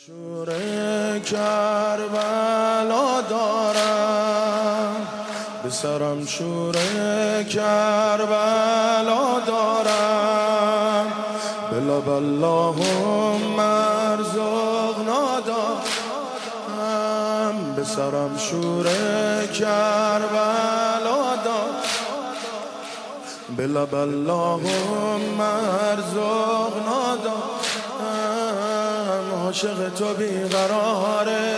شور کربلا دارم، به سرم شور کربلا دارم، به لب اللهم ارزقنا دارم، به سرم شور کربلا دارم، به لب اللهم ارزقنا دارم. عاشق تو بیقراره،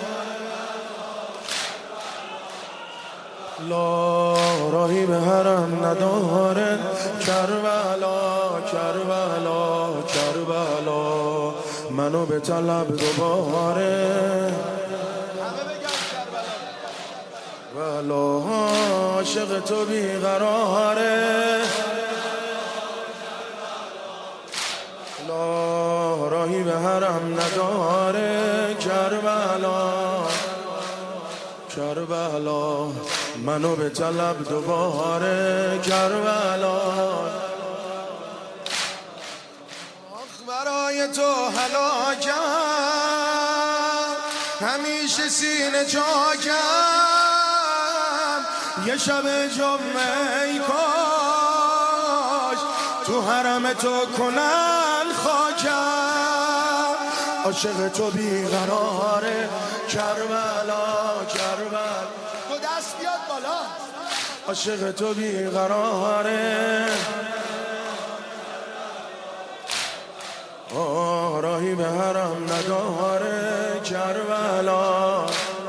لا راهی به حرم نداره. کربلا کربلا کربلا منو به طلب دوباره. ولا عاشق تو بیقراره، لا راهی به حرم نداره. کربلا کربلا منو به طلب دوباره. کربلا برای تو هلاکم، همیشه سینه چاکم، یه شب جمعه ای کاش تو حرم تو کنن خاکم. عاشق تو بیقراره. کربلا کربلا تو دست بیاد بالا. عاشق تو بیقراره، راهی به حرم نداره. کربلا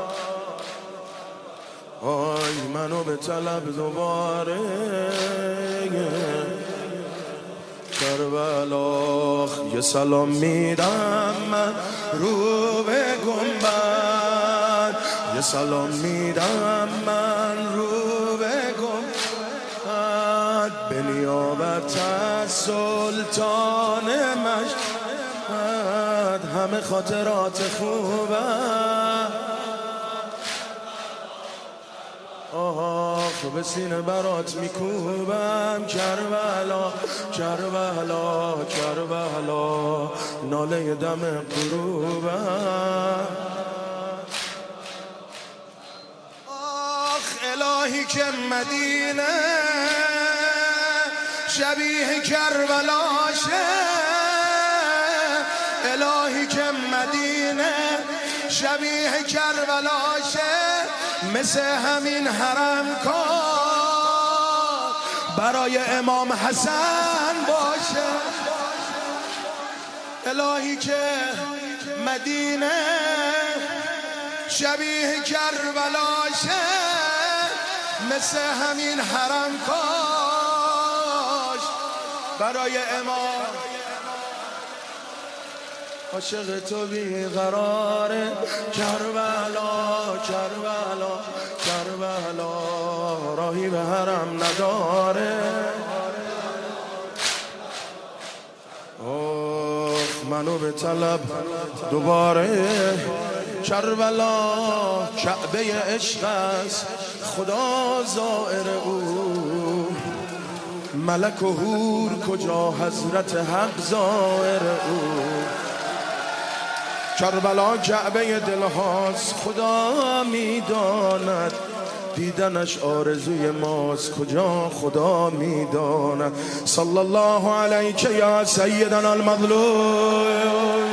آی منو به طلب دوباره. کربلا یه سلام میدم من رو به گنبد، یه سلام میدم من رو به گنبد، به نیابت از سلطان مشهد همه خاطرات خوبم. آخ به سینه برات میکوبم. کربلا کربلا کربلا ناله دم غروبم. آخ الهی که مدینه شبیه کربلاشه، الهی که مدینه شبیه کربلاشه، مثل همین حرم کار برای امام حسن باشه. الهی که مدینه شبیه کربلاشه، مثل همین حرم کاش برای امام. عاشق تو بیقراره. کربلا کربلا کربلا راهی به حرم نداره. آخ منو به طلب دوباره. کربلا کعبه عشق است، خدا زائر او، ملک و حور کجا حضرت حق زائر او. کربلا کعبه دلهاست، خدا میداند، دیدنش آرزوی ماست، کجا خدا میداند. صلی الله علیک یا سیدنا المظلوم،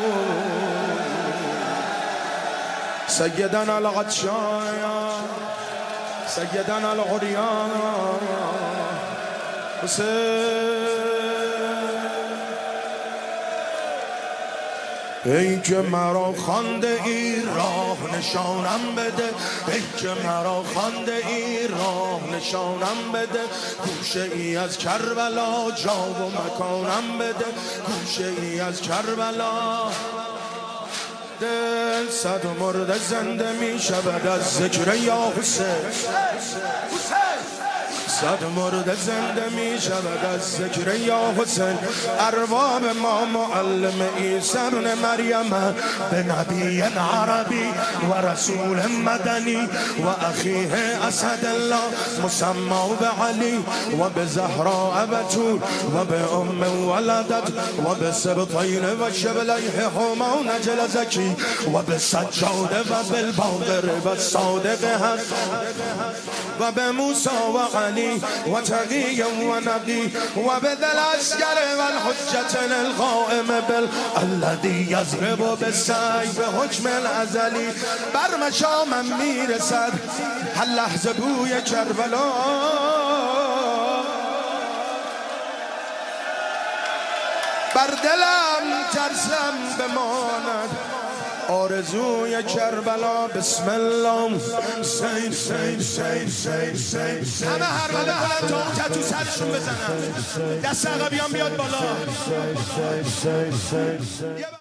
سیدنا العطشان، سیدنا العریان حسین. ای که مرا خوانده ای راه نشانم بده، ای که مرا خوانده ای راه نشانم بده، گوشه ای از کربلا جا و مکانم بده، گوشه ای از کربلا. دل صد مرده زنده می شود از ذکر یا حسین، صد مرد زنده می شود از ذکر یا حسین. ارباب ما معلم عیسی ابن مریم به نبی عربی و رسول مدنی و اخیه اسد الله مسمى به علی و به زهراء بتول و به ام ولدت و به سبطین و شبلیه هما نجل زکی و به سجاده و بالباقر و صادق حق و به موسی و علی و تقی و نقی و به ذی العسکر و الحجة القائم الذی یضرب بالسیف به حکم الازلی. بر مشامم میرسد هر لحظه بوی کربلا، بر دلم ترسم بماند آرزوی کربلا. بسم الله. سین سین سین سین سین سین. همه هرمده حالا تا اون تو سرشون بزنن، دست عقبیان بیاد بالا.